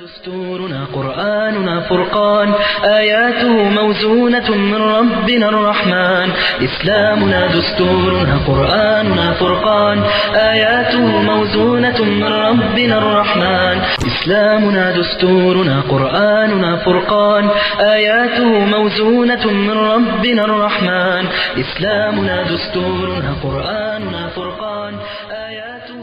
دستورنا قرآننا فرقان آياته موزونة من ربنا الرحمن إسلامنا دستورنا قرآننا فرقان آياته موزونة من ربنا الرحمن إسلامنا دستورنا قرآننا فرقان آياته موزونة من ربنا الرحمن إسلامنا دستورنا قرآننا فرقان آياته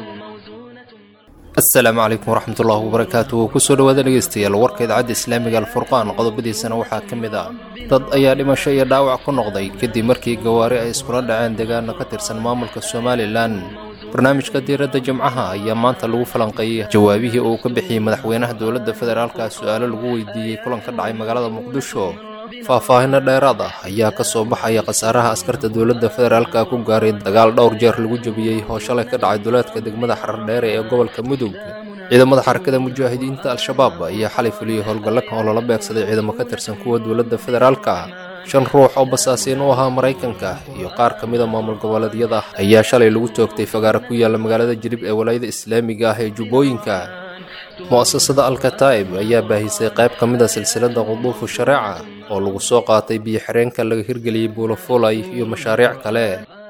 السلام عليكم ورحمة الله وبركاته kusoo dhawaada dhageystayaal warka idaacadda islaamiga alfurqaan qodobadiisana waxaa ka mid ah dad ayaa dhimasho iyo dhaawac ku noqday kadib markii gawaari ay iskula dhaceen deegaano ka tirsan maamulka Soomaaliland barnaamijka diiradda jimcaha ayaa maanta lagu falanqeeyay jawaabihii uu ka bixiyay madaxweynaha dowladda federaalka su'aalo lagu weydiiyay kulan ka dhacay magaalada Muqdisho faahfaahin dheeraad ah ayaa ka soo baxaya qasaaraha askarta dowladda federaalka ku gaaray dagaal dhowr jeer lagu jabiyay oo shalay ka dhacay duleedka degmada Xardheere ee gobolka Mudug ciidamada xarakada mujaahidiinta al-shabaab ayaa xalay fuliyay howlgallo oo lala beegsaday ciidamo ka tirsan kuwa dowladda federaalka shan ruux oo basaasiin u ahaa Mareykanka iyo qaar ka mid ah maamul goboleedyada ayaa shalay lagu toogtay fagaara ku yaala magaalada Jilib ee walaayada Islaamiga ah ee Jubbooyinka mu'assasada al-Kataib ayaa baahisay qayb ka mid ah silsiladda quduufu shariica oo lagu soo qaatay biyo xireenka laga hirgeliyay Buulafulay iyo mashaariic kale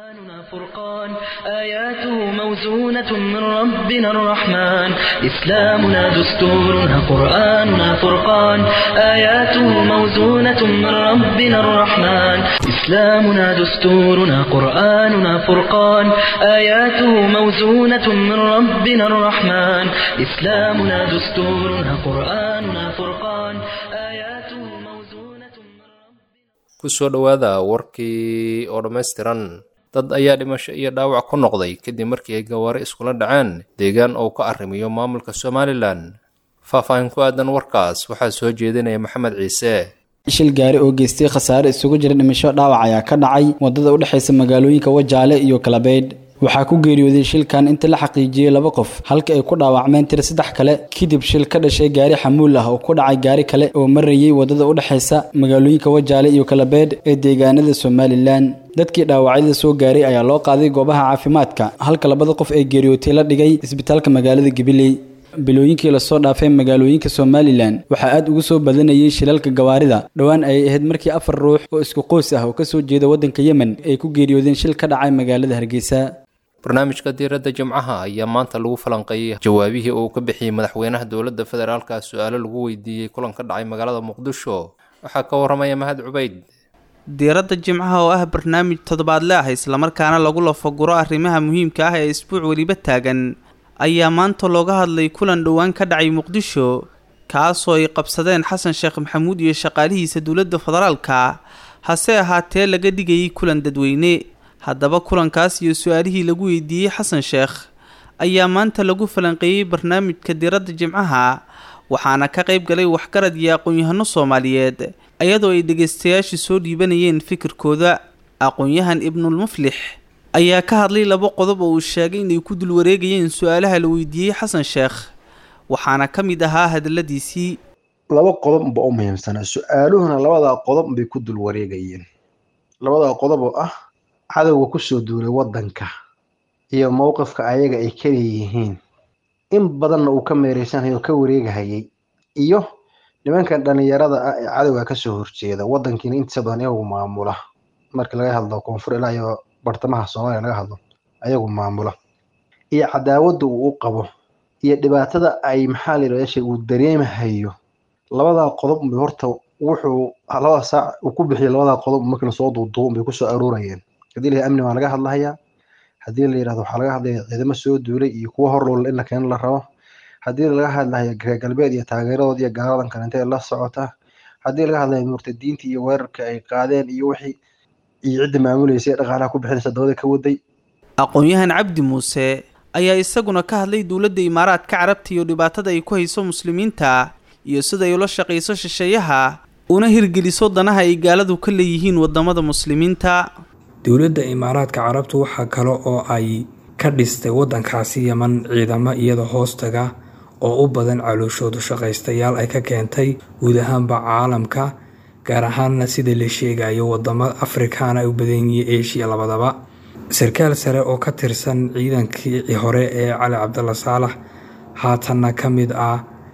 فرقان آياته موزونة من ربنا الرحمن إسلامنا دستورنا قرآننا فرقان آياته موزونة من ربنا الرحمن إسلامنا دستورنا قرآننا فرقان آياته موزونة من ربنا الرحمن إسلامنا دستورنا قرآننا فرقان آياته موزونة من ربنا kusoo dhawaada warkii oo dhameystiran dad ayaa dhimasho iyo dhaawac ku noqday kadib markii ay gawaari iskula dhaceen deegaan oo ka arrimiyo maamulka Soomaaliland faahfaahin ku aadan warkaas waxaa soo jeedinaya Maxamed Ciise shil gaari oo geystay khasaare isugu jira dhimasho dhaawac ayaa ka dhacay wadada u dhaxaysa magaalooyinka Wajaale iyo Kalabeed waxaa ku geeriyooday shilkan inta la xaqiijiyay laba qof halka ay ku dhaawacmeen tir saddex kale kadib shil ka dhashay gaari xamuul ah oo ku dhacay gaari kale oo marayay wadada u dhaxaysa magaalooyinka Wajaale iyo Kalabeed ee deegaanada Soomaaliland dadkii dhaawacyada soo gaaray ayaa loo qaaday goobaha caafimaadka halka labada qof ay geeriyootay la dhigay isbitaalka magaalada Gabiley bilooyinkii la soo dhaafay magaalooyinka Soomaaliland waxa aad ugu soo badanayay shilalka gawaarida dhawaan ay ahayd markii afar ruux oo isku qoys ah oo ka soo jeeda wadanka Yemen ay ku geeriyoodeen shil ka dhacay magaalada Hargeysa barnaamijka diiradda jimcaha ayaa maanta lagu falanqeeyay jawaabihii uu ka bixiyay madaxweynaha dowladda federaalka su'aalo lagu weydiiyay kulan ka dhacay magaalada Muqdisho waxaa ka waramaya Mahad Cubayd diiradda jimcaha oo ah barnaamij toddobaadle ah isla markaana lagu lafaguro arrimaha muhiimka ah ee isbuuc waliba taagan ayaa maanta looga hadlay kulan dhowaan ka dhacay Muqdisho kaasoo ay qabsadeen Xasan Sheekh Maxamuud iyo shaqaalihiisa dowladda federaalka hase ahaatee laga dhigayay kulan dadweyne haddaba kulankaas iyo su'aalihii lagu weydiiyay Xasan Sheekh ayaa maanta lagu falanqeeyay barnaamijka diiradda jimcaha waxaana ka qayb galay waxgarad iyo aqoon-yahano Soomaaliyeed ayadoo ay dhageystayaashu soo dhiibanayeen fikirkooda aqoon-yahan Ibnul Muflix ayaa ka hadlay laba qodob oo uu sheegay inay ku dul wareegayeen su'aalaha la weydiiyay Xasan Sheekh waxaana ka mid ahaa hadaladiisii laba qodob oo muhiimsan su'aaluhuna labada qodob bay ku dul wareegayeen labada qodob oo ah cadawga ku soo duulay wadanka iyo mowqifka ayaga ay ka leeyihiin in badan uu ka meereysanayo ka wareegayay iyo nimankan dhalinyarada ah ee cadawga ka soo horjeeda wadankiina inta badan iyagu maamula marka laga hadlo koonfur ilaa iyo bartamaha Soomaaliya laga hadlo ayagu maamula iyo cadaawada uu qabo iyo dhibaatada ay maxaa la yiraahdaa uu dareemayo labada qodob horta wuxuu labada saac uu ku bixiyay labada qodob markii la soo duuduubay bay ku soo aruurayeen hadii la amni waa laga hadlayaa hadii la yiraahdo waxa laga hadlayaa ciidamo soo duulay iyo kuwa horlool in la keen la rabo hadii laga hadlayaa galbeed iyo taageeradooda iyo gaaradan kale intee la socota hadii laga hadlayaa murtadiinta iyo weerarka ay qaadeen iyo wixii iyo cid maamulaysa dhaqaalaha ku bixinaysa dawladda ka waday aqoon-yahan Cabdi Muuse ayaa isaguna ka hadlay dowladda Imaaraadka Carabta iyo dhibaatada ay ku hayso muslimiinta iyo sida ay ula shaqeyso shisheeyaha una hirgeliso danaha ay gaaladu ka leeyihiin wadamada muslimiinta dowladda Imaaraadka Carabta waxa kale oo ay ka dhistay wadankaasi Yemen ciidamo iyada hoostaga oo u badan calooshoodu shaqaystayaal ay ka keentay guud ahaanba caalamka gaar ahaanna sida la sheegayo wadamada Afrikaan ay u badan yihiin Asia labadaba sarkaal sare oo ka tirsan ciidankii hore ee Cali Cabdalla Saalax haatanna ka mid ah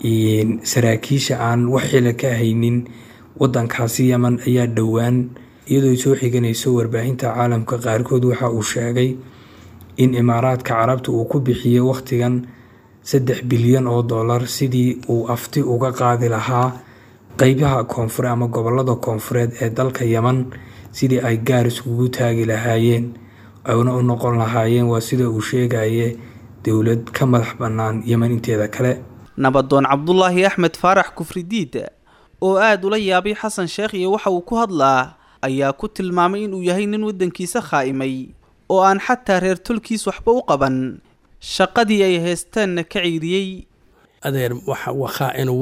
saraakiisha aan wax xila ka haynin wadankaasi yeman ayaa dhowaan iyadoo soo xiganayso warbaahinta caalamka qaarkood waxa uu sheegay in imaaraadka carabta uu ku bixiyey wakhtigan $3 bilyan sidii uu afti uga qaadi lahaa qeybaha koonfure ama gobolada koonfureed ee dalka yeman sidii ay gaar iskugu taagi lahaayeen ayna u noqon lahaayeen waa sida uu sheegaye dowlad ka madax bannaan yeman inteeda kale. nabadoon cabdulaahi axmed faarax kufridiid oo aada ula yaabay xasan sheekh iyo waxa uu ku hadlaa ayaa ku tilmaamay inuu yahay nin waddankiisa khaa'imay oo aan xataa reer tolkiis waxba u qaban shaqadii ay heesteenna ka ciiriyey. adeer waa khaa'inu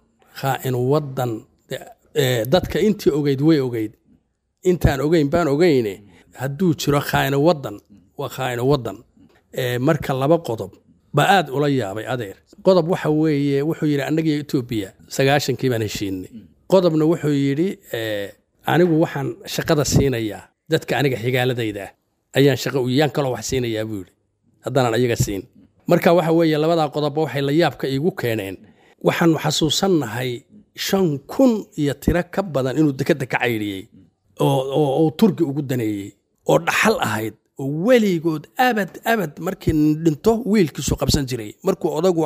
waddan dadka intii ogeyd way ogeyd intaan ogeyn baan ogeyne hadduu jiro khaa'inu waddan waa khaa'inu waddan. marka laba qodob ba aad ula yaabay adeer. qodob waxa weeye wuxuu yidhi annagiyo Ethiopia 90kii baan heshiinay. qodobna wuxuu yidhi anigu waxaan shaqada siinayaa dadka aniga xigaaladayda ayaan shaqo u yaan kala wax siinayaa buu yidhi haddaan ayaga siin. marka waxa weeye labada qodob waxay la yaabka iigu keeneen. waxaan xasuusanahay 5,000 iyo tiro ka badan inuu dekada ka cayriyay oo Turki ugu daneeyay oo dhaxal ahayd oo weligood abad markii dhinto wiilkiisu qabsan jiray markuu odagu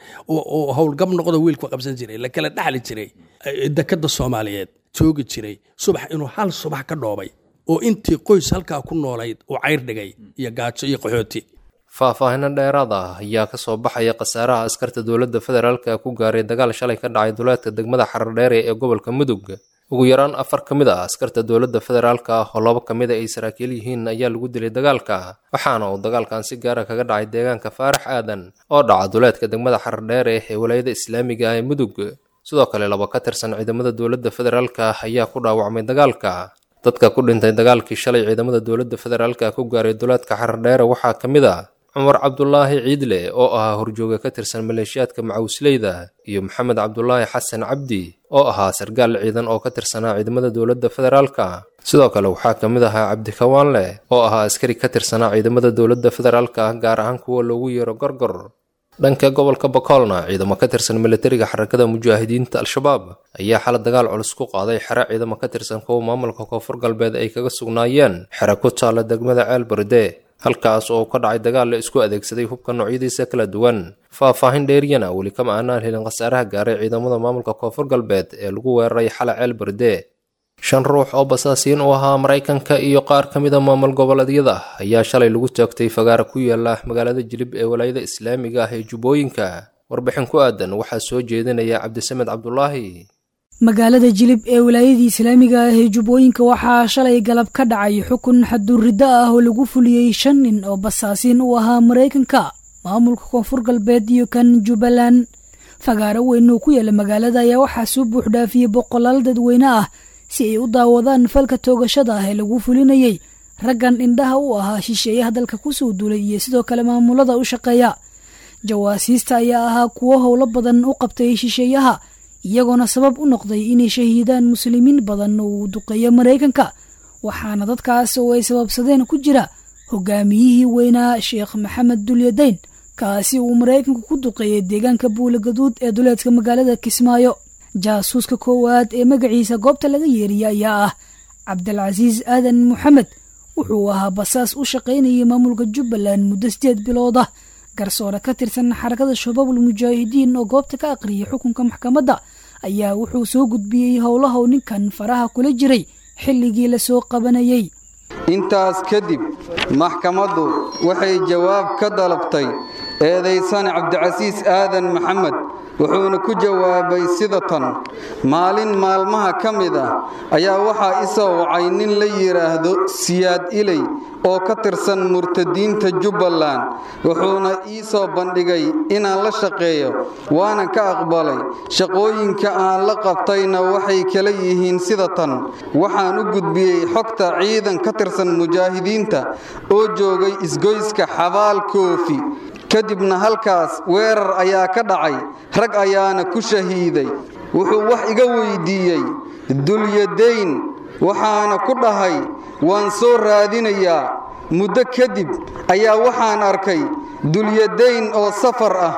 oo howlgab noqdo wiilku qabsan jiray la kala dhaxli jiray dekada Soomaaliyeed joogi jiray subax inuu hal subax ka dhoobay oo intii qoys halka ku noolayd oo cayr dhigay iyo gaajo iyo qaxooti. faahfaahin dheeraad ah ayaa ka soo baxaya qasaaraha askarta dowladda federaalka ku gaaray dagaal shalay ka dhacay duleedka degmada Xardheere ee gobolka Mudug. ugu yaraan 4 ka mid ah askarta dowladda federaalka oo 2 ka mid ay saraakiil yihiin ayaa lagu dilay dagaalka waxaana uu dagaalkan si gaar ah kaga dhacay deegaanka Faarax Aadan oo dhaca duleedka degmada Xardheere ee wilaayada Islaamiga ah ee Mudug. sidoo kale 2 ka tirsan ciidamada dowladda federaalka ayaa ku dhaawacmay dagaalka. dadka ku dhintay dagaalkii shalay ciidamada dowladda federaalka ku gaaray duleedka Xardheere waxaa ka mid ah Cumar Cabdulaahi Ciidle oo ahaa horjooga ka tirsan maleeshiyaadka Macawisleyda iyo Maxamed Cabdulaahi Xasan Cabdi oo ahaa sargaal ciidan oo ka tirsanaa ciidamada dowladda federaalka. sidoo kale waxaa ka mid ahaa Cabdi Kawaanle oo ahaa askari ka tirsanaa ciidamada dowladda federaalka gaar ahaan kuwa loogu yeero Gorgor. dhanka gobolka Bakoolna ciidamo ka tirsan militariga xarakada mujaahidiinta Al-Shabaab ayaa xal dagaal culus ku qaaday xero ciidamo ka tirsan kuwa maamulka Koonfur Galbeed ay kaga sugnaayeen xero ku taala degmada Ceelberde halkaas oo ka dhacay dagaal la isku adeegsaday hubka noocyadiisa kala duwan. faahfaahin dheeriyana weli kama aanaan helin khasaaraha gaaray ciidamada maamulka Koonfur Galbeed ee lagu weeraray xal Ceelberde. 5 ruux oo basaasiin u ahaa Mareykanka iyo qaar ka mid ah maamul goboleedyada ayaa shalay lagu taagtay fagaara ku yaala magaalada Jilib ee wilaayada Islaamiga ah ee Jubbooyinka. warbixin ku aadan waxaa soo jeedinaya Cabdisamed Cabdulaahi. magaalada Jilib ee wilaayada Islaamiga ah ee Jubbooyinka waxaa shalay galab ka dhacay xukun xadurida ah oo lagu fuliyay 5 nin oo basaasiin u ahaa Mareykanka, maamulka Koonfur Galbeed iyo kan Jubbaland. fagaara weyn oo ku yaala magaalada ayaa waxaa soo buux dhaafiyay boqolaal dadweyne ah si ay u daawadaan falka toogashada ah ee lagu fulinayay raggan indhaha u ahaa shisheeyaha dalka ku soo duulay iyo sidoo kale maamulada u shaqeeya. jawaasiista ayaa ahaa kuwo howlo badan u qabtay shisheeyaha iyagoona sabab u noqday inay shahiidaan muslimiin badan oo uu duqeeyo Mareykanka. waxaana dadkaas oo ay sababsadeen ku jira hogaamiyihii weynaa Sheekh Maxamed Dulyadayn kaasi uu Mareykanku ku duqeeyay deegaanka Buulagaduud ee duleedka magaalada Kismaayo. jaasuuska koowaad ee magaciisa goobta laga yeeriyay ayaa ah Cabdilcasiis Aadan Maxamed. wuxuu ahaa basaas u shaqaynayay maamulka Jubbaland muddo 8 bilood ah. garsoore ka tirsan xarakada Shabaabul Mujaahidiin oo goobta ka aqriyay xukunka maxkamadda ayaa wuxuu soo gudbiyay howlaha ninkan faraha kula jiray xilligii la soo qabanayay. intaas kadib maxkamaddu waxay jawaab ka dalabtay eedeysan Cabdilcasiis Aadan Maxamed wuxuuna ku jawaabay sida tan: maalin maalmaha ka mid ah ayaa waxaa isoo wacay nin la yiraahdo Siyaad Ilay oo ka tirsan murtadiinta Jubbaland wuxuuna ii soo bandhigay inaan la shaqeeyo waana ka aqbalay. shaqooyinka aan la qabtayna waxay kala yihiin sida tan: waxaan u gudbiyey xogta ciidan ka tirsan mujaahidiinta oo joogay isgoyska Xabaal Koofi. kadibna halkaas weerar ayaa ka dhacay, rag ayaana ku shahiiday. wuxuu wax iga weydiiyey Dulyadayn waxaana ku dhahay waan soo raadinayaa. muddo kadib ayaa waxaan arkay Dulyadayn oo safar ah.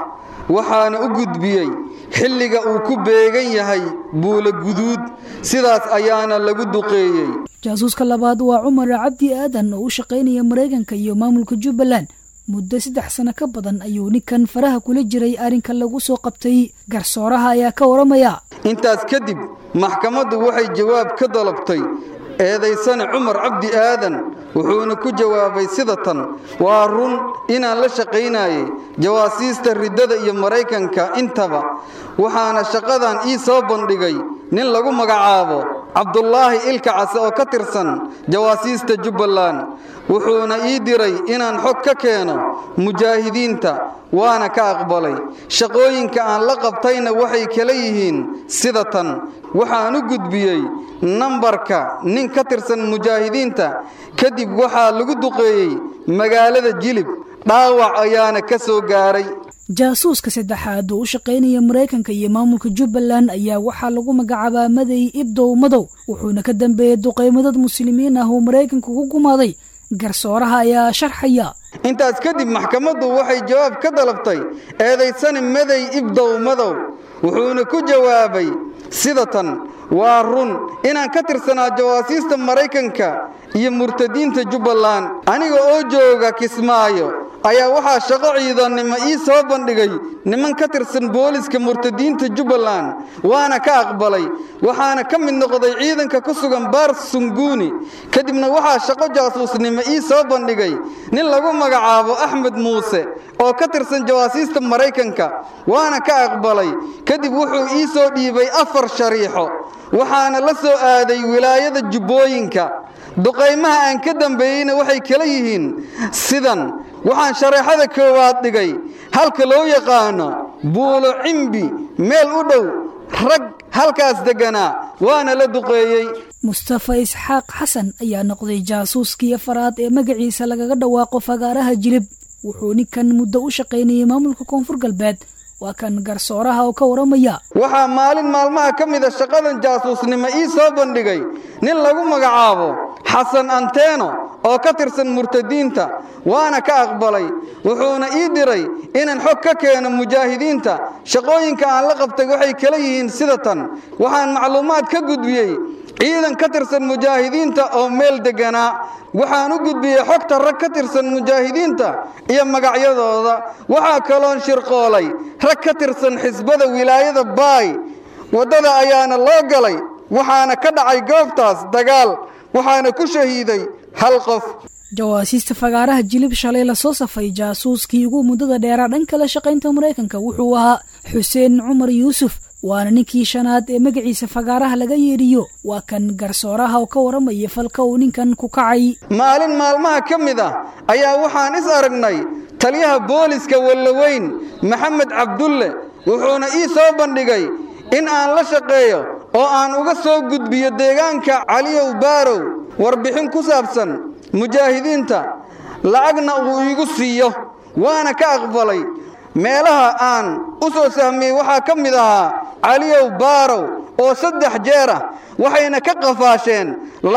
waxaana u gudbiyey xilliga uu ku beegan yahay buula guduud sidaas ayaana lagu duqeeyey. jaasuuska labaad waa cumar cabdi aadan oo u shaqaynaya Mareykanka iyo maamulka Jubbaland muddo 3 sano ka badan ayuu ninkan faraha kula jiray arrinka lagu soo qabtay. garsooraha ayaa ka waramaya. intaas kadib maxkamaddu waxay jawaab ka dalabtay eedaysana cumar cabdi aadan wuxuuna ku jawaabay sida tan: waa run inaan la shaqaynayay jawaasiista riddada iyo Mareykanka intaba, waxaana shaqadan ii soo bandhigay nin lagu magacaabo Cabdullaahi Ilka Case oo ka tirsan jawaasiista Jubbaland, wuxuuna ii diray inaan xog ka keeno mujaahidiinta, waana ka aqbalay. shaqooyinka aan la qabtayna waxay kala yihiin sida tan: waxaan u gudbiyey nambarka nin ka tirsan mujaahidiinta, kadib waxaa lagu duqeeyey magaalada Jilib, dhaawac ayaana ka soo gaaray. jaasuuska saddexaad oo u shaqaynaya Mareykanka iyo maamulka Jubbaland ayaa waxaa lagu magacaabaa Maday Ibdow Madow, wuxuuna ka dambeeyay duqeymo dad muslimiin ah oo Mareykanka ku gumaaday. garsooraha ayaa sharxaya. intaas kadib maxkamaddu waxay jawaab ka dalabtay eedaysana Maday Ibdow Madow, wuxuuna ku jawaabay sida tan: waa run inaan ka tirsanaa jawaasiista Mareykanka iyo murtadiinta Jubbaland, aniga oo jooga Kismaayo ayaa waxaa shaqo ciidanimo ii soo bandhigay niman ka tirsan booliska murtadiinta Jubbaland, waana ka aqbalay. waxaana ka mid noqday ciidanka ku sugan Baar Sunguni. kadibna waxaa shaqo jaasuusnimo ii soo bandhigay nin lagu magacaabo Axmed Muuse oo ka tirsan jawaasiista Mareykanka, waana ka aqbalay. kadib wuxuu ii soo dhiibay 4 shariixo, waxaana la soo aaday wilaayada Jubbooyinka. duqeymaha aan ka dambeeyeyna waxay kala yihiin sidan: waxaan shareexada koowaad dhigay halka loo yaqaano Buulo Cimbi, meel u dhow rag halkaas deganaa, waana la duqeeyey. Mustafa Isxaaq Xasan ayaa noqday jaasuuskii afraad ee magaciisa lagaga dhawaaqo fagaaraha Jilib, wuxuu ninkan muddo u shaqaynayay maamulka Koonfur Galbeed. waa kan garsooraha oo ka waramaya. waxaa maalin maalmaha ka mid ah shaqadan jaasuusnimo ii soo bandhigay nin lagu magacaabo Xasan Anteeno oo ka tirsan murtadiinta, waana ka aqbalay. wuxuuna ii diray inaan xog ka keeno mujaahidiinta. shaqooyinka aan la qabtay waxay kala yihiin sida tan: waxaan macluumaad ka gudbiyey ciidan ka tirsan mujaahidiinta oo meel deganaa, waxaan u gudbiyey xogta rag ka tirsan mujaahidiinta iyo magacyadooda. waxaa kaloon shirqoolay rag ka tirsan xisbada wilaayada Baay. wadada ayaana loo galay, waxaana ka dhacay goobtaas dagaal, waxaana ku shahiiday 1 qof. jawaasiista fagaaraha Jilib shalay la soo safay jaasuuskii ugu muddada dheeraa dhanka la shaqaynta Mareykanka wuxuu ahaa Xuseen Cumar Yuusuf, waana ninkii shanaad ee magaciisa fagaaraha laga yeeriyo. waa kan garsooraha oo ka waramaya falka uu ninkan ku kacay. maalin maalmaha ka mid ah ayaa waxaan is aragnay taliyaha booliska Wallaweyn Maxamed Cabdulle, wuxuuna ii soo bandhigay in aan la shaqeeyo oo aan uga soo gudbiyo deegaanka Caliyow Baarow warbixin ku saabsan mujaahidiinta, lacagna uu igu siiyo, waana ka aqbalay. meelaha aan u soo sahmiyey waxaa ka mid ahaa Caliyow Baarow oo 3 jeer ah, waxayna ka qafaasheen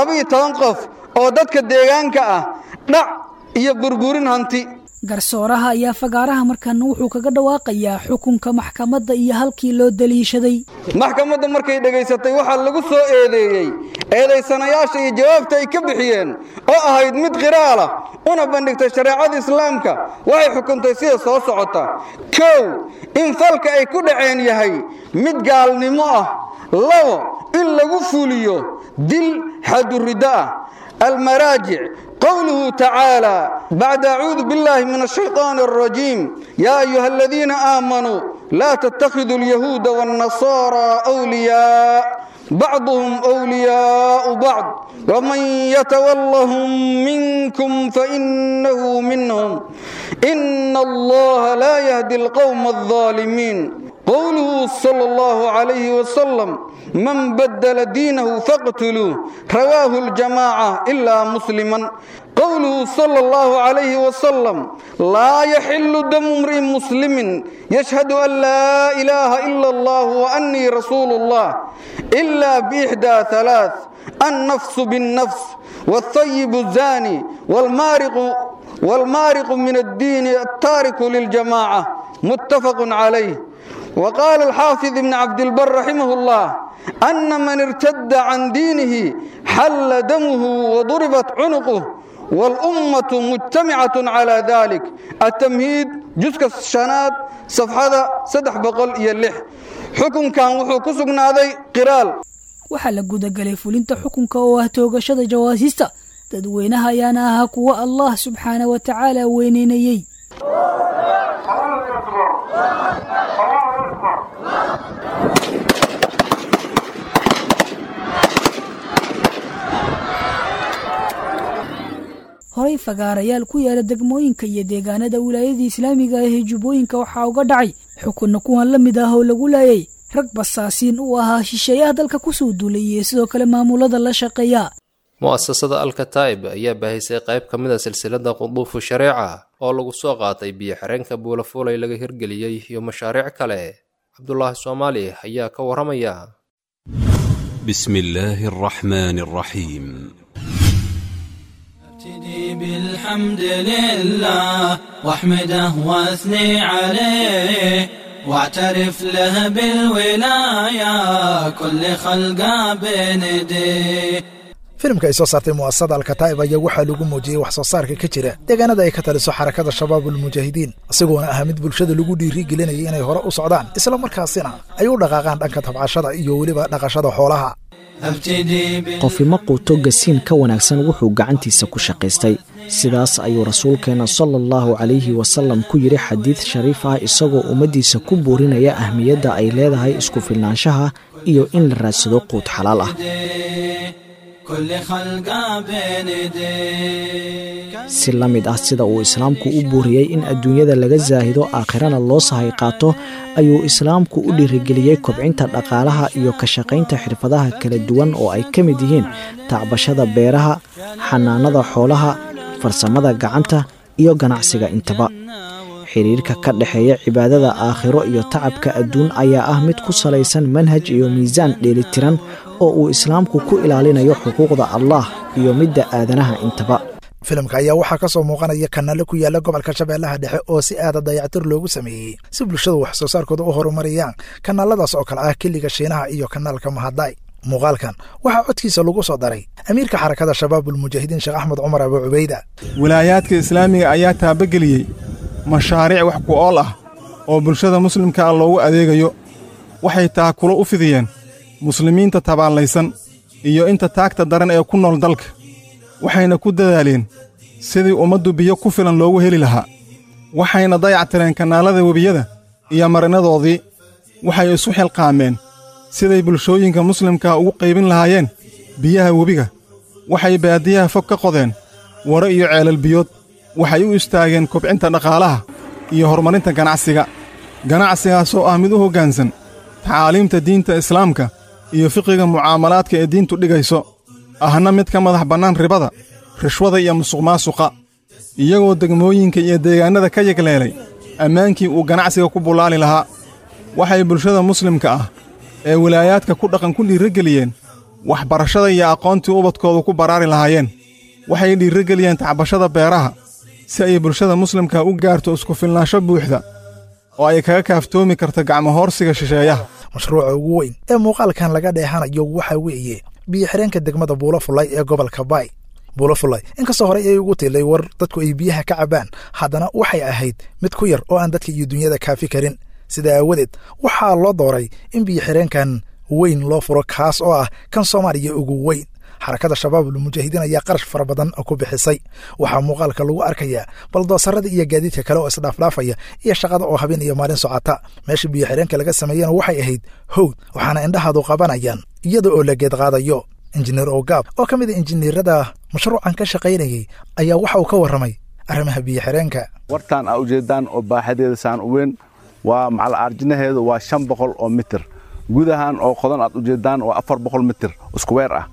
12 qof oo dadka deegaanka ah, dhac iyo burburin hanti. garsooraha ayaa fagaaraha markan wuxuu kaga dhawaaqayaa xukunka maxkamadda iyo halkii loo daliishaday. maxkamadda markay dhageysatay waxaa lagu soo eedeeyey eedaysanayaasha iyo jawaabta ay ka bixiyeen oo ahayd mid qiraal ah una bandhigtay shareecada islaamka. waxay xukuntay sida soo socota: 1 in falka ay ku dhaceen yahay mid gaalnimo ah. 2 in lagu fuliyo dil xadurida ah. المراجع قوله تعالى بعد أعوذ بالله من الشيطان الرجيم: يا أيها الذين آمنوا لا تتخذوا اليهود والنصارى أولياء بعضهم أولياء بعض ومن يتولهم منكم فإنه منهم إن الله لا يهدي القوم الظالمين. قوله صلى الله عليه وسلم: من بدل دينه فاقتلوه، رواه الجماعة إلا مسلما. قوله صلى الله عليه وسلم: لا يحل دم امرئ مسلم يشهد أن لا إله إلا الله وأني رسول الله إلا بإحدى 3: النفس بالنفس، والثيب الزاني، والمارق من الدين التارك للجماعة. متفق عليه. وقال الحافظ ابن عبد البر رحمه الله أن من ارتد عن دينه حل دمه وضربت عنقه والأمة مجتمعة على ذلك. التمهيد جزء الشناد صفحة 706. حكم كان وحو كسغناداي قرال. waxaa la gudagalay fulinta xukunka oo ah toogashada jawaasiista dadweynaha ayaana ahaa kuwa Allah subxaana wa tacaala weyneynayay. horay fagaarayaal ku yaala degmooyinka iyo deegaanada wilaayada islaamiga ah ee jubbooyinka waxaa uga dhacay xukunna kuwan la mid ah oo lagu laayay rag basaasiin u ahaa shisheeyaha dalka kusoo duulay iyo sidoo kale maamulada la shaqeeya. mu'asasada alkataa'ib ayaa baahisay qayb ka mid a silsilada quduufu shareeca oo lagu soo qaatay biyo xireenka buulafuulay laga hirgeliyey iyo mashaariic kale. cabdulaahi soomaali ayaa ka waramaya. بسم الله الرحمن الرحيم. ابتدي بالحمد لله واحمده واثني عليه واعترف له بالولاية كل خلقه بنديه. filimka ay soo saartay mu'asasada alkataa'ib ayaa waxaa lagu muujiyey wax soo saarka ka jira deegaanada ay ka taliso xarakada shabaabul mujaahidiin isagoona ah mid bulshada lagu dhiirigelinayay inay hore u socdaan isla markaasina ay u dhaqaaqaan dhanka tabcashada iyo weliba dhaqashada xoolaha. qofi ma quuto gasiin ka wanaagsan wuxuu gacantiisa ku shaqaystay sidaas ayuu rasuulkeena sallallahu calayhi wasallam ku yiri xadiid shariif ah isagoo ummadiisa ku buurinaya ahmiyadda ay leedahay isku filnaanshaha iyo in la raadsado quud xalaal ah. si la mid ah sida uu islaamku u buuriyey in adduunyada laga saahido aakhirana loo sahay qaato ayuu islaamku u dhiirigeliyey kobcinta dhaqaalaha iyo ka shaqaynta xirfadaha kala duwan oo ay ka mid yihiin tacbashada beeraha, xanaanada xoolaha, farsamada gacanta iyo ganacsiga intaba. xiriirka ka dhexeeya cibaadada aakhiro iyo tacabka adduun ayaa ah mid ku salaysan manhaj iyo miisaan dheelitiran oo uu islaamku ku ilaalinayo xuquuqda Allah iyo midda aadanaha intaba. filimka ayaa waxaa ka soo muuqanaya kanaalo ku yaala gobolka Shabeellaha Dhexe oo si aad dayactir loogu sameeyay si bulshadu wax soo saarkooda u horumariyaan. kanaaladaas oo kale ah kiliga Shiinaha iyo kanaalka Mahaday. muuqaalkan waxaa codkiisa lagu soo daray amiirka xarakada shabaabul mujaahidiin Sheekh Axmed Cumar Abu Ubayda. wilaayaadka islaamiga ayaa taabageliyay mashaariic wax ku ool ah oo bulshada muslimka ah loogu adeegayo. waxay taakulo u fidiyeen muslimiinta tabaalaysan iyo inta taagta daran ee ku nool dalka. waxayna ku dadaaleen sidii ummaddu biyo ku filan loogu heli lahaa. waxayna dayactireen kanaalada webiyada iyo marinadoodii. waxay isu xilqaameen siday bulshooyinka muslimka ugu qaybin lahaayeen biyaha webiga. waxay baadiyaha fog ka qodeen waro iyo ceelal biyood. waxay u istaageen kobcinta dhaqaalaha iyo horumarinta ganacsiga. ganacsigaasoo ah mid u hoggaansan tacaaliimta diinta islaamka iyo fiqiga mucaamalaadka ee diintu dhigayso, ahna mid ka madax bannaan ribada, rishwada iyo musuqmaasuqa. iyagoo degmooyinka iyo deegaannada ka yegleelay ammaankii uu ganacsiga ku bullaali lahaa. waxay bulshada muslimka ah ee wilaayaadka ku dhaqan ku dhiirrogeliyeen waxbarashada iyo aqoontii ubadkoodu ku baraari lahaayeen. waxay dhiirrogeliyeen tacbashada beeraha si ay bulshada muslimka u gaarto isku filnaansho buuxda oo ay kaga kaaftoomi karto gacmo hoorsiga shisheeyaha. mashruuca ugu weyn ee muuqaalkan laga dheehanayo waxaa weeye biyo xireenka degmada Buulafulay ee gobolka Bay. Buulafulay inkastoo hore ay ugu tilay war dadku ay biyaha ka cabaan, haddana waxay ahayd mid ku yar oo aan dadka iyo dunyada kaafi karin. sida aawadeed waxaa loo dooray in biyo xireenkan weyn loo furo kaas oo ah kan Soomaaliya ugu weyn. xarakada shabaabul mujaahidiin ayaa qarash fara badan ku bixisay. waxaa muuqaalka lagu arkayaa baldoosarada iyo gaadiidka kale oo isdhaafdhaafaya iyo shaqada oo habeen iyo maalin socota. meesha biyo xireenka laga sameeyana waxay ahayd howd, waxaana indhahaadu qabanayaan iyada oo la geed qaadayo. injineer Ogaab oo ka mid ah injineerada mashruucan ka shaqaynayay ayaa waxa uu ka warramay arrimaha biyo xireenka. wartaan aa ujeedaan oo baaxadeeda saan u weyn waa macal arjinaheedu waa 500 oo mitir. gudahan oo qodan aad ujeedaan waa 400 mitir square ah.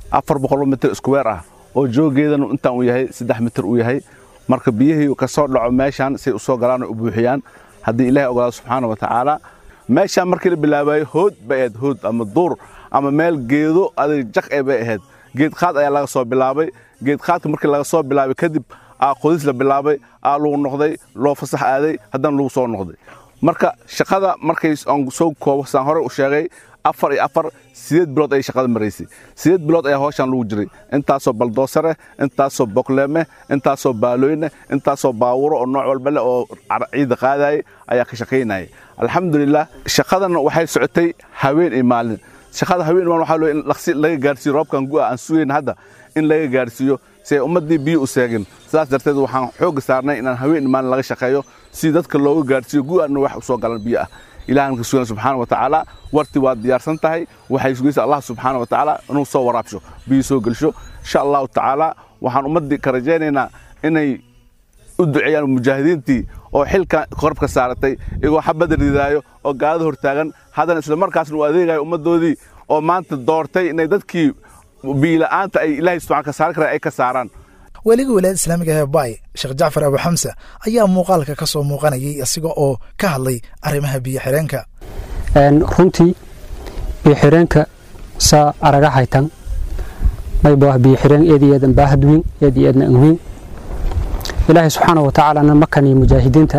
400 mitir square ah oo joogeedana intaan uu yahay 3 mitir uu yahay. marka biyihii ka soo dhaco meeshan si u soo galaan u buuxiyaan hadii Ilaahay ogolaado subxaanahu wa ta'ala. meeshan markii la bilaabay hood baad hood ama duur ama meel geedo aday jaq ee bay ahayd. geed qaad ayaa laga soo bilaabay. geed qaadka markii laga soo bilaabay kadib qodis la bilaabay aa lagu noqday loo fasax aaday haddana lagu soo noqday marka shaqada markay aan soo koobo saan hore u sheegay 4 iyo 4 8 bilood ay shaqada maraysay 8 bilood ayaa hawshan lagu jiray intaasoo baldoosare intaasoo boqleeme intaasoo baalooyne intaasoo baawuro oo nooc walba leh oo ciida qaadayay ayaa ka shaqaynayay alxamdulillah shaqadan waxay socotay haween iyo maalin shaqada haween maalin waxaa loo in laqsi laga gaarsiiyo roobkan gu'a aan sugeyn hadda in laga gaarsiiyo si ummadii biyo u seegin sidaas darteed waxaan xoog saarnay inaan haween maalin laga shaqeeyo si dadka looga gaarsiiyo gu'ana wax u soo galan biyo ah ilaahan ka sugan subxaanahu wa ta'ala warti waa diyaarsan tahay waxay sugaysaa Allah subxaanahu wa ta'ala inuu soo waraabsho biyo soo gelsho insha Allah ta'ala waxaan ummadii ka rajaynaynaa inay u duceeyaan mujaahidiintii oo xilka qorabka saaratay iyagoo xabad ridaayo oo gaalada hortaagan haddana isla markaasna u adeegayo ummadoodii oo maanta doortay inay dadkii biila'aanta ay ilaahay subxaanahu ka saari karaan ay ka saaraan weliga wilaayada islaamiga ee Baay Sheekh Jaafar Abu Xamsa ayaa muuqaalka ka soo muuqanayay asiga oo ka hadlay arrimaha biyo xireenka runtii biyo xireenka sa araga haytan may baa biyo xireen eedeedan baahadwin eedeedna anwin ilaahay subxaanahu wa ta'ala makani mujaahidiinta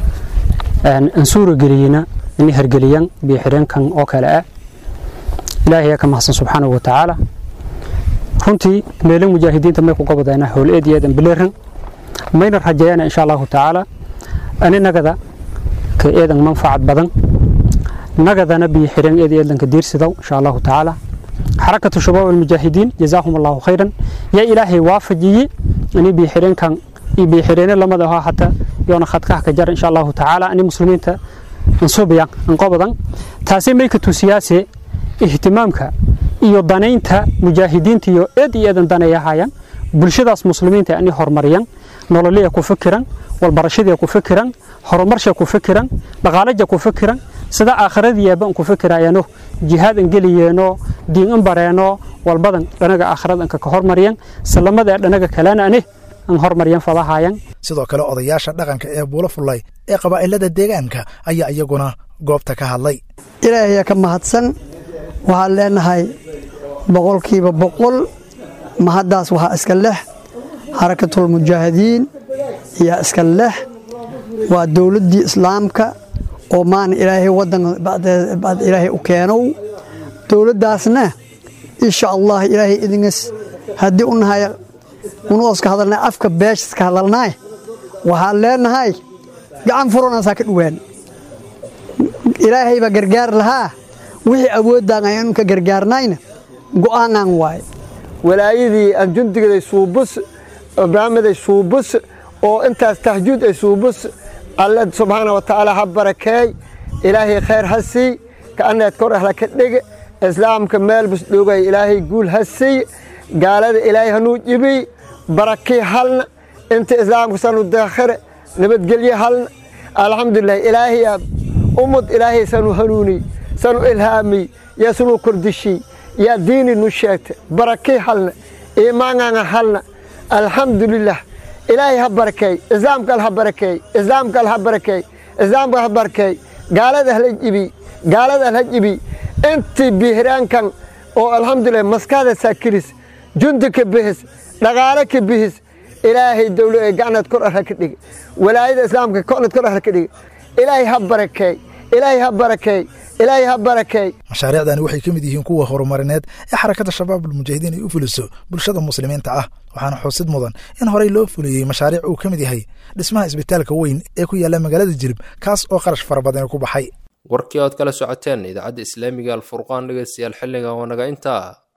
aan suura galiyina in hergaliyan biyo xireenkan oo kale ah ilaahay ka mahsan subxaanahu wa ta'ala runtii meelo mujaahidiinta may ku qabadayna howl eedeedan bileeran mayna rajayana insha Allah ta'ala anagada ka eedan manfaacad badan nagadana biyo xireen eedeedan ka diirsidow insha Allah ta'ala حركة شباب المجاهدين جزاهم الله خيرا يا إلهي وافجي أني biyo xireenkan biyo xireen lama daha hatta yoona khadka ka jar insha Allah ta'ala ani muslimiinta ansubiyan an qabadan taasi may ka tusiyaase ihtimaamka iyo danaynta mujaahidiinta iyo eedan danayahayaan bulshadaas muslimiinta ani hormariyan nololeeya ku fikiran wal barashada ku fikiran horumarsha ku fikiran dhaqaalaha ku fikiran sida aakhiradiya baan ku fikiraayano jihaad ingeliyeeno diin bareeno walbadan dhanaga aakhiradan ka hormariyan salamada dhanaga kalena ani an hormariyan fadahayan sidoo kale odayaasha dhaqanka ee Buulo Fullay ee qabaa'ilada deegaanka ayaa iyaguna goobta ka hadlay ilaahay ka mahadsan waxaan leenahay boqolkiiba boqol mahadaas waxa iska leh harakatul mujaahidiin iyo iska leh waa dawladii islaamka oo maan ilaahay wadan baad ilaahay u keenow dawladaasna insha Allah ilaahay idingas hadii u nahay unoos ka hadalnaa afka beesh ka hadalnaa waxaan leenahay gacan furana saaka dhuwaan ilaahay ba gargaar lahaa wixii awoodaan ayaan ka gargaarnayna go'aanan waay walaayadii anjundiga suubus barnaamijka suubus oo intaas tahjuud ay suubus Allah subhanahu wa ta'ala ha barakay ilaahay khair hasi ka anad kor ahla ka dhig islaamka meel bus dhogay ilaahay guul hasi gaalada ilaahay hanu jibi barakay halna inta islaamka sanu daakhir nabad galiye halna alxamdulillah ilaahay ummad ilaahay sanu hanuuni sanu ilhaami ya sanu kurdishi ya diini nu sheegta barakay halna iimaanana halna alxamdulillah ilaahay ha barakay islaamka ha barakay islaamka ha barakay islaamka ha barakay gaalada ha jibi inti bihraankan oo alxamdulillah maskada sakiris jundika bihis dhaqaale ka bihis ilaahay dawlad gacnad kor ah ka dhig walaayada islaamka koonad kor ah ka dhig ilaahay ha barakay ilaahay ha barakay ilaahay ha barakay mashaariicdani waxay kamid yihiin kuwa horumarineed ee xarakada shabaabul mujaahidiin ay u fuliso bulshada muslimiinta ah waxaana xusid mudan in horey loo fuliyay mashaariic uu kamid yahay dhismaha isbitaalka weyn ee ku yaala magaalada Jilib kaas oo qarash fara badan ku baxay warkii aad kala socoteen idaacadda islaamiga Al Furqaan dhageystayaal xilligan wanaga intaa